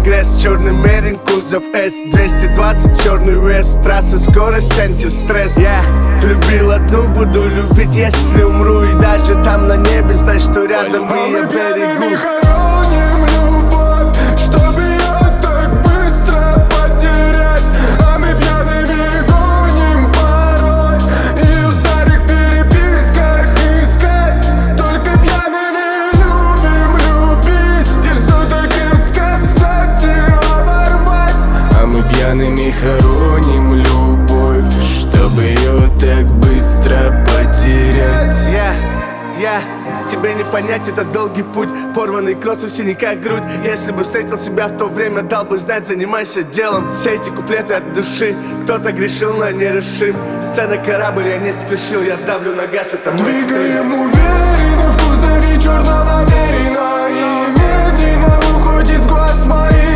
регресс. Черный мерин, кузов С, 220, черный вес. Трасса, скорость, антистресс. Я любил одну, буду любить, если умру. И даже там на небе, знай, что рядом и я берегу. Хороним любовь, чтобы ее так быстро потерять. А мы пьяными гоним порой и в старых переписках искать. Только пьяными любим любить и все-таки сказать и оборвать. А мы пьяными хороним любовь, чтобы ее так быстро потерять. Тебе не понять, это долгий путь. Порванный кросс, в синяках грудь. Если бы встретил себя в то время, дал бы знать, занимайся делом. Все эти куплеты от души. Кто-то грешил, но не решим. Сцена корабль, я не спешил, я давлю на газ, это мой стиль. Двигаем уверенно в кузове черного мерина, и медленно уходит с глаз моих.